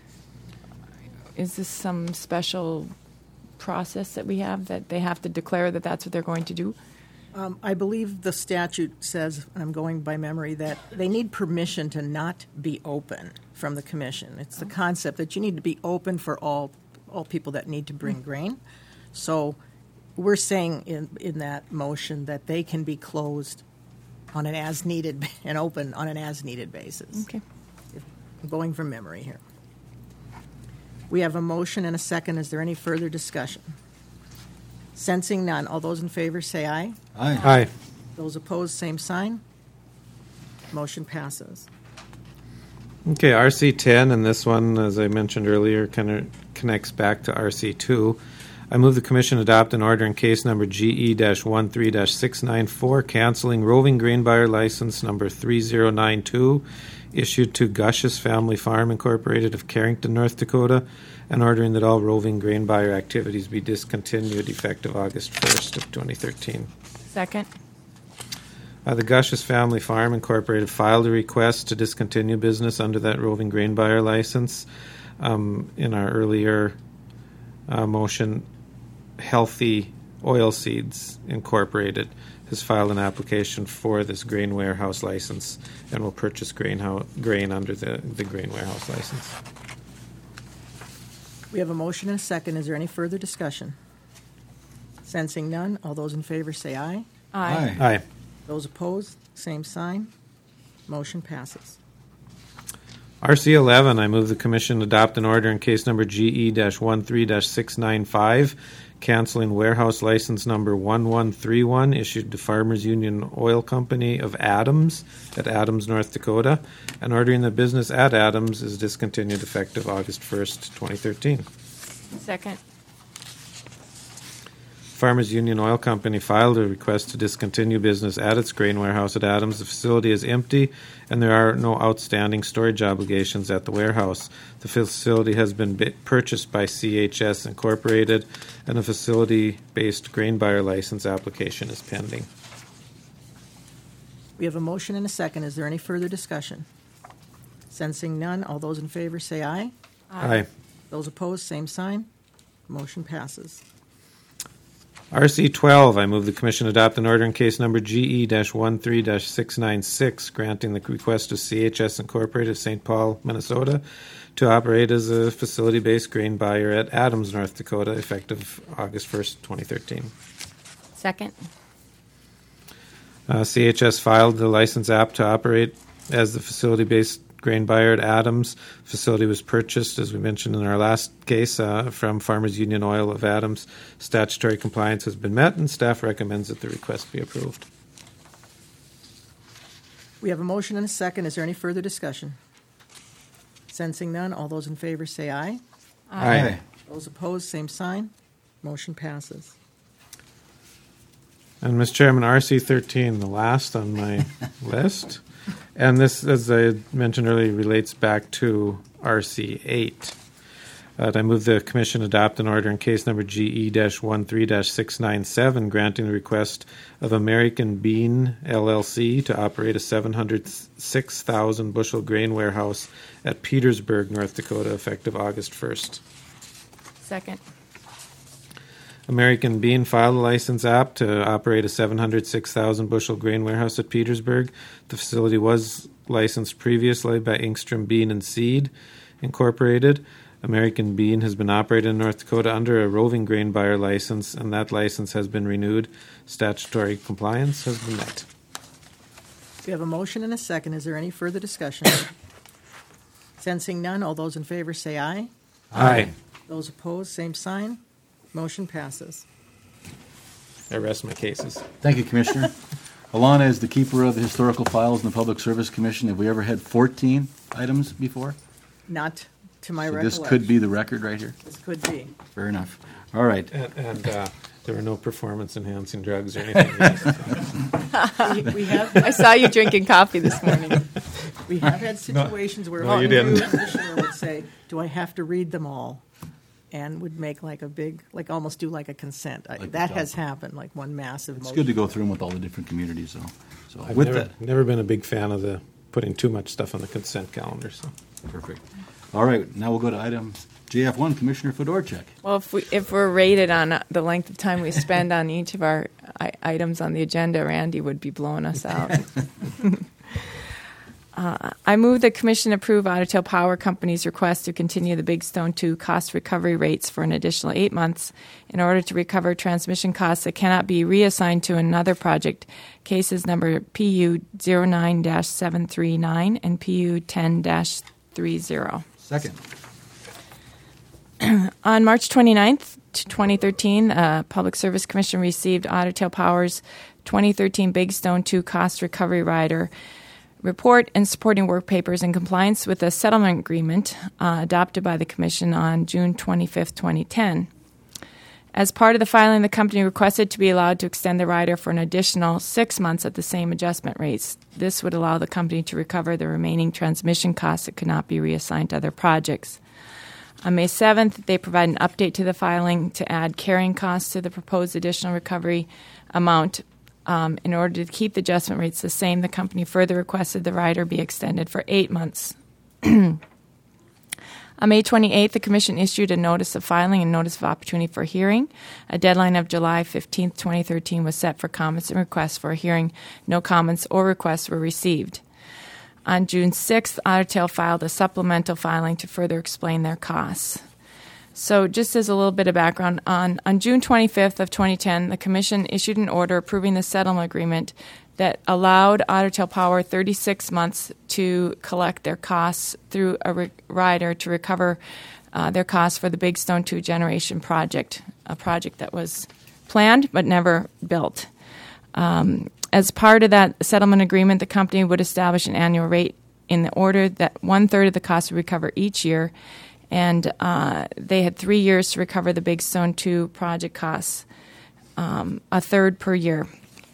Is this some special process that we have that they have to declare that that's what they're going to do? Um, I believe the statute says, I'm going by memory, that they need permission to not be open from the commission. It's the concept that you need to be open for all all people that need to bring grain. So we're saying in in that motion that they can be closed on an as needed and open on an as needed basis. Okay. I'm going from memory here. We have a motion and a second. Is there any further discussion? Sensing none. All those in favor say aye. Aye. Aye. Those opposed, same sign. Motion passes. Okay, R C ten, and this one, as I mentioned earlier, kind of connects back to R C two. I move the Commission adopt an order in case number G E thirteen six nine four, canceling roving grain buyer license number three zero nine two, issued to Gush's Family Farm Incorporated of Carrington, North Dakota, and ordering that all roving grain buyer activities be discontinued effective August first of twenty thirteen. Second. Uh, the Gush's Family Farm Incorporated filed a request to discontinue business under that roving grain buyer license. Um, in our earlier uh, motion, Healthy Oilseeds Incorporated has filed an application for this grain warehouse license and will purchase grain, ho- grain under the, the grain warehouse license. We have a motion and a second. Is there any further discussion? Sensing none. All those in favor say aye. Aye. Aye. Those opposed, same sign. Motion passes. R C eleven, I move the Commission adopt an order in case number G E thirteen six nine five, canceling warehouse license number one one three one, issued to Farmers Union Oil Company of Adams at Adams, North Dakota, and ordering that business at Adams is discontinued effective August first, twenty thirteen. Second. Farmers Union Oil Company filed a request to discontinue business at its grain warehouse at Adams. The facility is empty, and there are no outstanding storage obligations at the warehouse. The facility has been bi- purchased by C H S Incorporated, and a facility-based grain buyer license application is pending. We have a motion and a second. Is there any further discussion? Sensing none. All those in favor say aye. Aye. Those opposed, same sign. Motion passes. R C twelve, I move the Commission adopt an order in case number G E thirteen six nine six, granting the request of C H S Incorporated of Saint Paul, Minnesota, to operate as a facility-based grain buyer at Adams, North Dakota, effective August first, twenty thirteen. Second. Uh, C H S filed the license app to operate as the facility-based grain buyer at Adams. Facility was purchased, as we mentioned in our last case, uh, from Farmers Union Oil of Adams. Statutory compliance has been met, and staff recommends that the request be approved. We have a motion and a second. Is there any further discussion? Sensing none. All those in favor say aye. Aye. Those opposed, same sign. Motion passes. And, Mister Chairman, R C thirteen, the last on my list. And this, as I mentioned earlier, relates back to R C eight. Uh, I move the Commission adopt an order in case number G E thirteen six nine seven, granting the request of American Bean, L L C, to operate a seven hundred six thousand bushel grain warehouse at Petersburg, North Dakota, effective August first. Second. American Bean filed a license app to operate a seven hundred six thousand bushel grain warehouse at Petersburg. The facility was licensed previously by Ingstrom Bean and Seed Incorporated. American Bean has been operated in North Dakota under a roving grain buyer license, and that license has been renewed. Statutory compliance has been met. We have a motion and a second. Is there any further discussion? Sensing none. All those in favor say aye. Aye. Those opposed, same sign. Motion passes. I rest my cases. Thank you, Commissioner. Alana is the keeper of the historical files in the Public Service Commission. Have we ever had fourteen items before? Not to my So recollection. this could be the record right here. This could be. Fair enough. All right. And, and uh, There were no performance-enhancing drugs or anything. We, we have I saw you drinking coffee this morning. we have had situations where no, a you new didn't. commissioner would say, "Do I have to read them all?" And would make like a big, like almost do like a consent. I, Like that the has job. happened, like one massive. It's motion. good to go through them with all the different communities, though. So I've with never, that, never been a big fan of the putting too much stuff on the consent calendar. So perfect. All right, now we'll go to item J F one, Commissioner Fedorchak. Well, if we if we're rated on uh, the length of time we spend on each of our I- items on the agenda, Randy would be blowing us out. uh, I move the Commission approve Otter Tail Power Company's request to continue the Big Stone two cost recovery rates for an additional eight months in order to recover transmission costs that cannot be reassigned to another project. Cases number P U zero nine dash seven three nine and P U ten dash three zero. Second. On March twenty-ninth, twenty thirteen, uh, Public Service Commission received Otter Tail Power's twenty thirteen Big Stone two Cost Recovery Rider report and supporting work papers in compliance with the settlement agreement uh, adopted by the Commission on June twenty-fifth, twenty ten. As part of the filing, the company requested to be allowed to extend the rider for an additional six months at the same adjustment rates. This would allow the company to recover the remaining transmission costs that could not be reassigned to other projects. On May seventh, they provide an update to the filing to add carrying costs to the proposed additional recovery amount. Um, in order to keep the adjustment rates the same, the company further requested the rider be extended for eight months. On May twenty-eighth, the Commission issued a notice of filing and notice of opportunity for hearing. A deadline of July fifteenth, twenty thirteen was set for comments and requests for a hearing. No comments or requests were received. On June sixth, Otter Tail filed a supplemental filing to further explain their costs. So just as a little bit of background, on, on June twenty-fifth of twenty ten, the Commission issued an order approving the settlement agreement that allowed Otter Tail Power thirty-six months to collect their costs through a re- rider to recover uh, their costs for the Big Stone two generation project, a project that was planned but never built. Um, as part of that settlement agreement, the company would establish an annual rate in the order that one-third of the cost would recover each year, and uh, they had three years to recover the Big Stone two project costs, um, a third per year.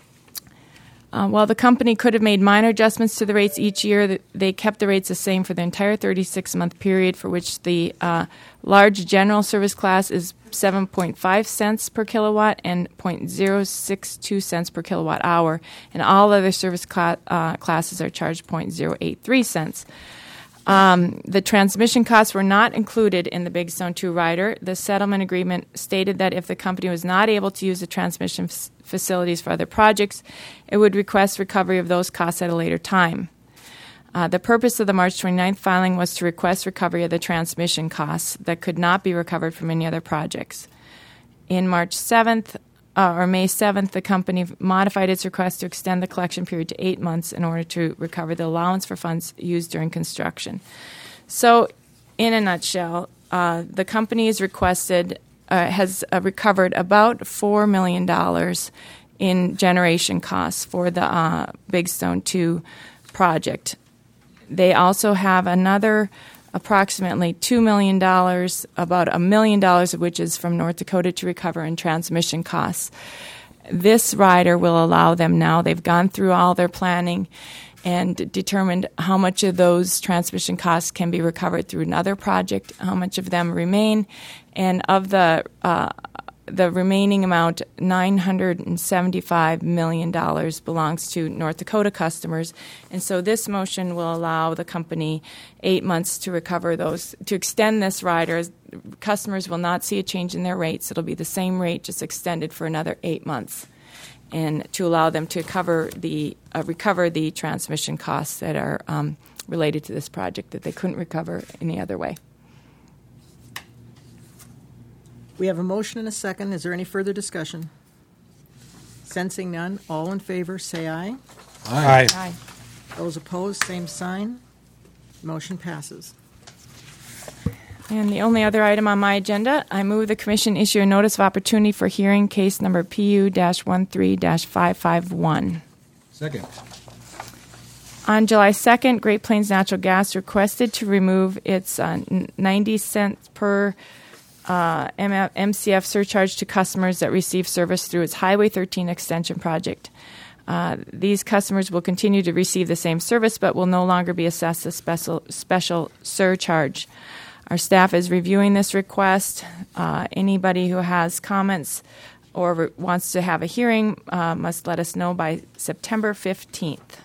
Uh, while the company could have made minor adjustments to the rates each year, they kept the rates the same for the entire thirty-six month period, for which the uh, large general service class is seven point five cents per kilowatt and zero point zero six two cents per kilowatt hour, and all other service cla- uh, classes are charged zero point zero eight three cents. Um, the transmission costs were not included in the Big Stone two rider. The settlement agreement stated that if the company was not able to use the transmission f- facilities for other projects, it would request recovery of those costs at a later time. Uh, the purpose of the March twenty-ninth filing was to request recovery of the transmission costs that could not be recovered from any other projects. In March seventh, uh, or May seventh, the company modified its request to extend the collection period to eight months in order to recover the allowance for funds used during construction. So, in a nutshell, uh, the company has requested, uh, has uh, recovered about four million dollars in generation costs for the uh, Big Stone two project. They also have another approximately two million dollars, about a million dollars of which is from North Dakota to recover in transmission costs. This rider will allow them now, they've gone through all their planning and determined how much of those transmission costs can be recovered through another project, how much of them remain, and of the uh, the remaining amount, nine hundred seventy-five million dollars, belongs to North Dakota customers. And so this motion will allow the company eight months to recover those, to extend this rider. Customers will not see a change in their rates. It'll be the same rate, just extended for another eight months. And to allow them to cover the, uh, recover the transmission costs that are um, related to this project that they couldn't recover any other way. We have a motion and a second. Is there any further discussion? Sensing none, all in favor, say aye. Aye. Aye. Those opposed, same sign. Motion passes. And the only other item on my agenda, I move the Commission issue a notice of opportunity for hearing case number P U thirteen five five one. Second. On July second, Great Plains Natural Gas requested to remove its uh, ninety cents per uh, M- MCF surcharge to customers that receive service through its Highway thirteen extension project. Uh, these customers will continue to receive the same service, but will no longer be assessed a special special surcharge. Our staff is reviewing this request. Uh, anybody who has comments or re- wants to have a hearing uh, must let us know by September fifteenth.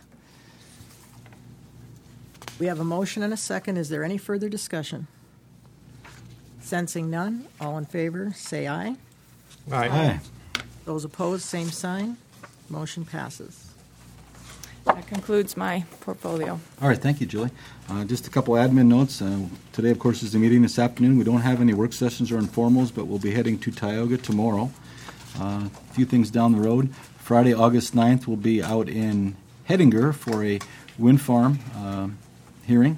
We have a motion and a second. Is there any further discussion? Sensing none, all in favor, say aye. Aye. Those opposed, same sign. Motion passes. That concludes my portfolio. All right, thank you, Julie. Uh, just a couple admin notes. Uh, today, of course, is the meeting this afternoon. We don't have any work sessions or informals, but we'll be heading to Tioga tomorrow. Uh, a few things down the road. Friday, August ninth, we'll be out in Hettinger for a wind farm uh, hearing.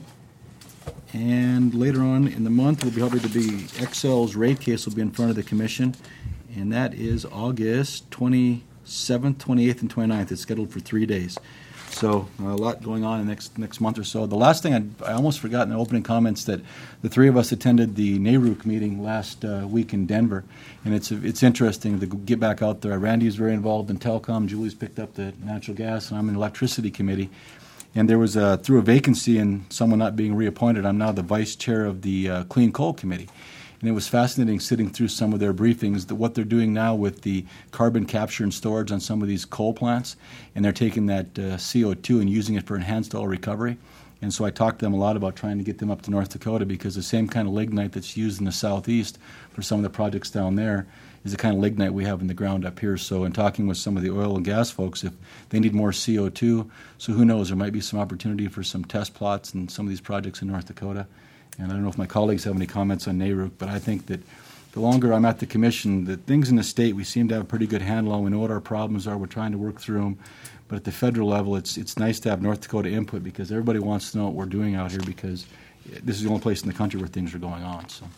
And later on in the month, we'll be hoping to be, Excel's rate case will be in front of the commission, and that is August twenty-seventh, twenty-eighth, and twenty-ninth. It's scheduled for three days. So uh, a lot going on in the next next month or so. The last thing, I, I almost forgot in the opening comments that the three of us attended the NARUC meeting last uh, week in Denver, and it's it's interesting to get back out there. Randy's very involved in telecom. Julie's picked up the natural gas, and I'm in the electricity committee. And there was, a, through a vacancy and someone not being reappointed, I'm now the vice chair of the uh, Clean Coal Committee. And it was fascinating sitting through some of their briefings, that what they're doing now with the carbon capture and storage on some of these coal plants. And they're taking that uh, C O two and using it for enhanced oil recovery. And so I talked to them a lot about trying to get them up to North Dakota, because the same kind of lignite that's used in the southeast for some of the projects down there is the kind of lignite we have in the ground up here. So in talking with some of the oil and gas folks, if they need more C O two, so who knows, there might be some opportunity for some test plots in some of these projects in North Dakota. And I don't know if my colleagues have any comments on NARUC, but I think that the longer I'm at the commission, the things in the state, we seem to have a pretty good handle on. We know what our problems are. We're trying to work through them. But at the federal level, it's it's nice to have North Dakota input, because everybody wants to know what we're doing out here, because this is the only place in the country where things are going on. So,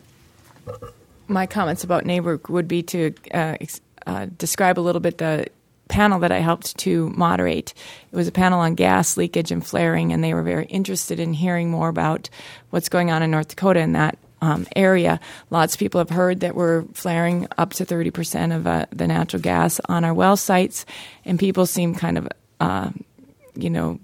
My comments about NARUC would be to uh, ex- uh, describe a little bit the panel that I helped to moderate. It was a panel on gas leakage and flaring, and they were very interested in hearing more about what's going on in North Dakota in that um, area. Lots of people have heard that we're flaring up to thirty percent of uh, the natural gas on our well sites, and people seem kind of, uh, you know,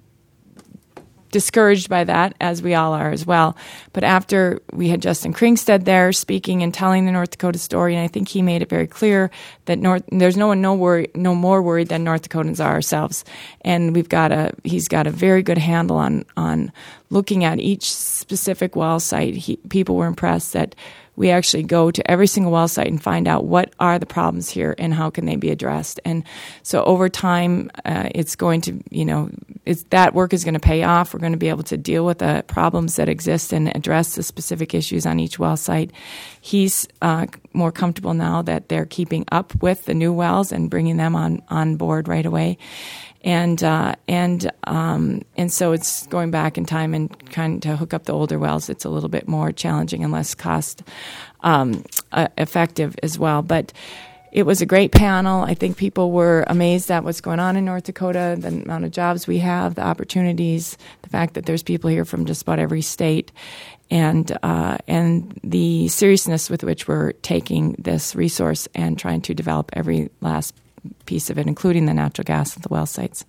discouraged by that, as we all are as well. But after we had Justin Kringstead there speaking and telling the North Dakota story, and I think he made it very clear that North, there's no one no worry, no more worried than North Dakotans are ourselves. And we've got a he's got a very good handle on on looking at each specific well site. He, people were impressed that we actually go to every single well site and find out what are the problems here and how can they be addressed. And so over time, uh, it's going to, you know, it's, that work is going to pay off. We're going to be able to deal with the problems that exist and address the specific issues on each well site. He's uh, more comfortable now that they're keeping up with the new wells and bringing them on, on board right away. And uh, and um, and so it's going back in time and trying to hook up the older wells. It's a little bit more challenging and less cost um, uh, effective as well. But it was a great panel. I think people were amazed at what's going on in North Dakota, the amount of jobs we have, the opportunities, the fact that there's people here from just about every state, and uh, and the seriousness with which we're taking this resource and trying to develop every last piece of it, including the natural gas at the well sites.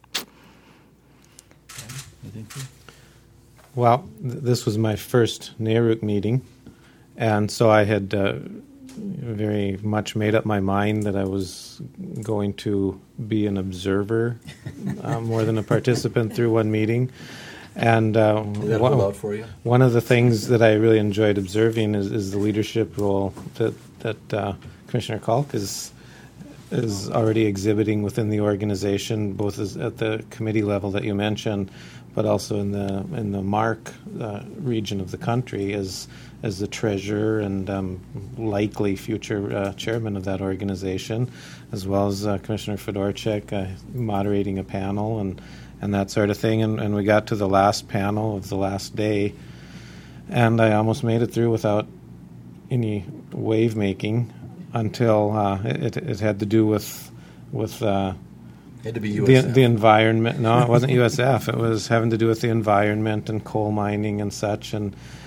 Well, th- this was my first NARUC meeting, and so I had uh, very much made up my mind that I was going to be an observer uh, more than a participant through one meeting. And uh, Did that one, hold out for you? one of the things that I really enjoyed observing is, is the leadership role that that uh, Commissioner Kalk is is already exhibiting within the organization, both as at the committee level that you mentioned, but also in the in the MARC uh, region of the country as as the treasurer and um, likely future uh, chairman of that organization, as well as uh, Commissioner Fedorchak uh, moderating a panel and, and that sort of thing. And, and we got to the last panel of the last day, and I almost made it through without any wave making. Until uh, it, it had to do with with uh, Had to be the, U S F. the environment. No, it wasn't U S F. It was having to do with the environment and coal mining and such. And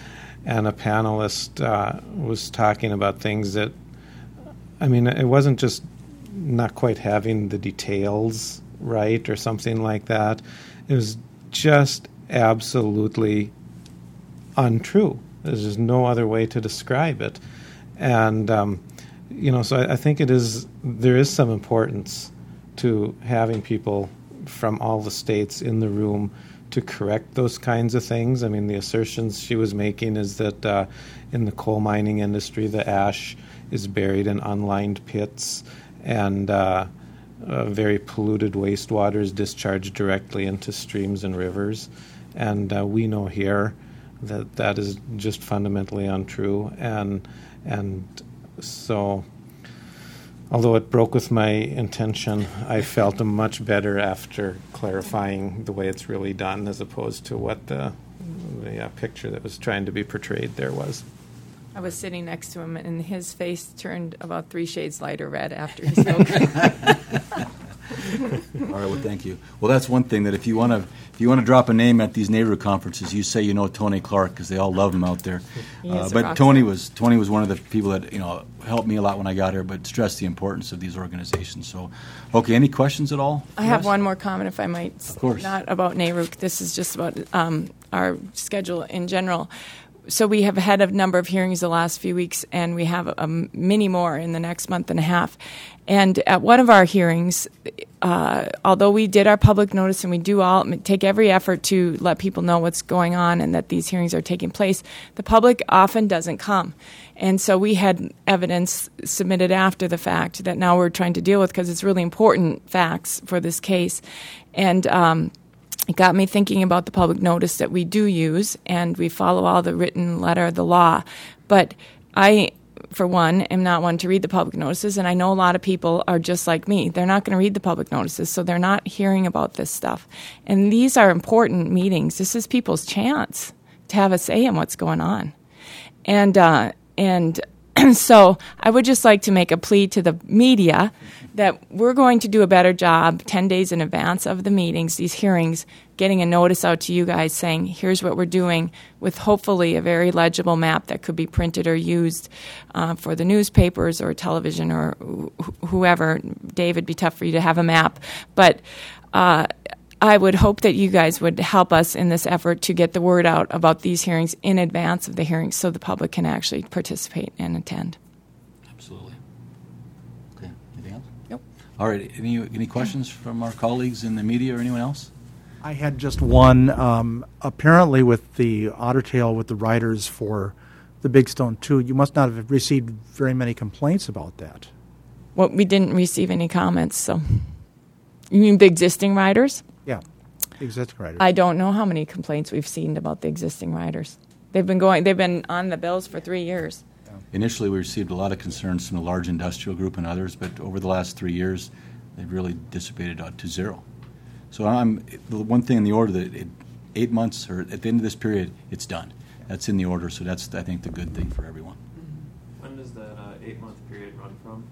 and a panelist uh, was talking about things that, I mean, it wasn't just not quite having the details right or something like that. It was just absolutely untrue. There's just no other way to describe it. And, um, you know, so I, I think it is, there is some importance to having people from all the states in the room to correct those kinds of things. I mean, the assertions she was making is that uh, in the coal mining industry, the ash is buried in unlined pits, and uh, uh, very polluted wastewater is discharged directly into streams and rivers. And uh, we know here that that is just fundamentally untrue. And and so, although it broke with my intention, I felt much better after clarifying the way it's really done, as opposed to what the the uh, picture that was trying to be portrayed there was. I was sitting next to him, and his face turned about three shades lighter red after he spoke. All right, well, thank you. Well, that's one thing, that if you want to if you want to drop a name at these neighborhood conferences, you say you know Tony Clark, because they all love him out there. He Uh, is a but rock Tony star. was Tony was one of the people that, you know, helped me a lot when I got here, but stressed the importance of these organizations. So, okay, any questions at all? I have Russ? one more comment, if I might. Of course. Not about NARUC. This is just about um, our schedule in general. So we have had a number of hearings the last few weeks, and we have a many more in the next month and a half. And at one of our hearings, uh, although we did our public notice and we do all take every effort to let people know what's going on and that these hearings are taking place, the public often doesn't come. And so we had evidence submitted after the fact that now we're trying to deal with, because it's really important facts for this case. And um, it got me thinking about the public notice that we do use, and we follow all the written letter of the law. But I, for one, am not one to read the public notices, and I know a lot of people are just like me. They're not going to read the public notices, so they're not hearing about this stuff. And these are important meetings. This is people's chance to have a say in what's going on. And uh, and so I would just like to make a plea to the media that we're going to do a better job ten days in advance of the meetings, these hearings, getting a notice out to you guys saying, here's what we're doing, with hopefully a very legible map that could be printed or used uh, for the newspapers or television or wh- whoever. Dave, it'd be tough for you to have a map. But uh, I would hope that you guys would help us in this effort to get the word out about these hearings in advance of the hearings so the public can actually participate and attend. Absolutely. Okay, anything else? Nope. All right, any any questions from our colleagues in the media or anyone else? I had just one. Um, apparently, with the Otter Tail, with the riders for the Big Stone two, you must not have received very many complaints about that. Well, we didn't receive any comments, so. You mean the existing riders? Yeah, existing riders. I don't know how many complaints we've seen about the existing riders. They've been going. They've been on the bills for three years. Initially, we received a lot of concerns from the large industrial group and others, but over the last three years, they've really dissipated out to zero. So I'm the one thing in the order that it, eight months or at the end of this period, it's done. That's in the order, so that's, I think, the good thing for everyone. When does that uh, eight-month period run from?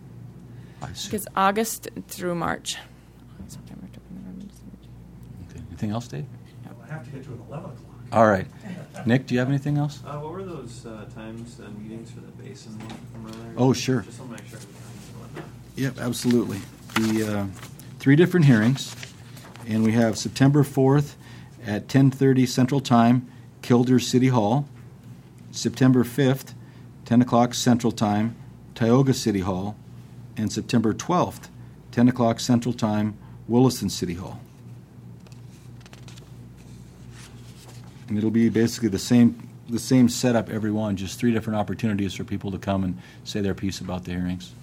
I see. It's August through March. September, October, November, December. Okay. Anything else, Dave? I have to get to at eleven o'clock. All right. Nick, do you have anything else? Uh, what were those uh, times and meetings for the basin one from earlier? Oh, sure. Just want to make sure the times and whatnot. Yep, absolutely. The uh, three different hearings, and we have September fourth at ten thirty Central Time, Kildare City Hall. September fifth, ten o'clock Central Time, Tioga City Hall. And September twelfth, ten o'clock Central Time, Williston City Hall. And it'll be basically the same the same setup every one, just three different opportunities for people to come and say their piece about the hearings.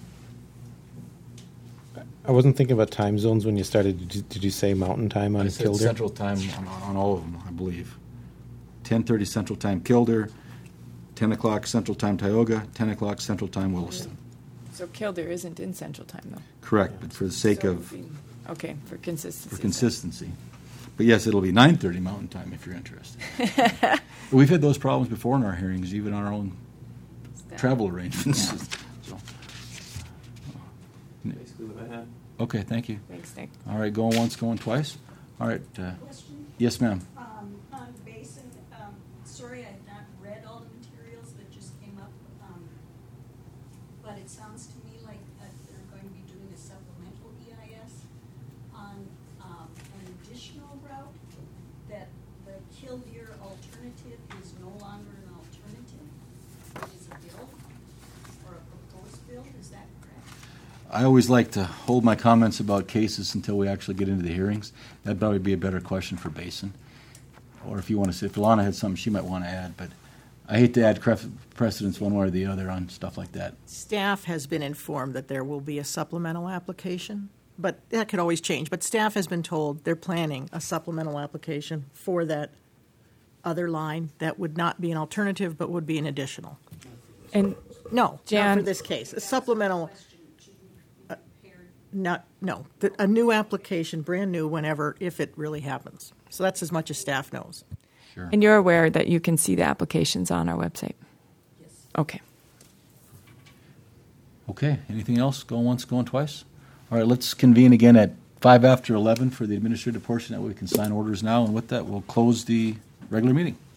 I wasn't thinking about time zones when you started. Did you, did you say mountain time on I said Kildare? Central Time on, on all of them, I believe. ten thirty Central Time Kildare, ten o'clock Central Time Tioga, ten o'clock Central Time Williston. So Kildare isn't in Central Time, though. Correct, but for the sake So of, it would be- Okay, for consistency. for consistency. But yes, it'll be nine thirty Mountain Time if you're interested. We've had those problems before in our hearings, even on our own travel arrangements. So, Basically what I had. okay, thank you. Thanks, Nick. All right, going once, going twice. All right. Uh, Question? yes, ma'am. Um, on Basin, um, sorry I have not read all the material. but it sounds to me like uh, they're going to be doing a supplemental E I S on um, an additional route, that the Killdeer alternative is no longer an alternative. It is a bill or a proposed bill. Is that correct? I always like to hold my comments about cases until we actually get into the hearings. That'd probably be a better question for Basin. Or if you want to say, if Ilana had something she might want to add, but I hate to add cref- precedence one way or the other on stuff like that. Staff has been informed that there will be a supplemental application, but that could always change. But staff has been told they're planning a supplemental application for that other line that would not be an alternative but would be an additional. And No, Jan- not for this case. A supplemental, uh, not, no, The- a new application, brand new, whenever, if it really happens. So that's as much as staff knows. Sure. and you're aware that you can see the applications on our website? Yes. Okay. Okay, anything else? Going once, going twice? All right, let's convene again at five after eleven for the administrative portion. That way we can sign orders now. And with that, we'll close the regular meeting.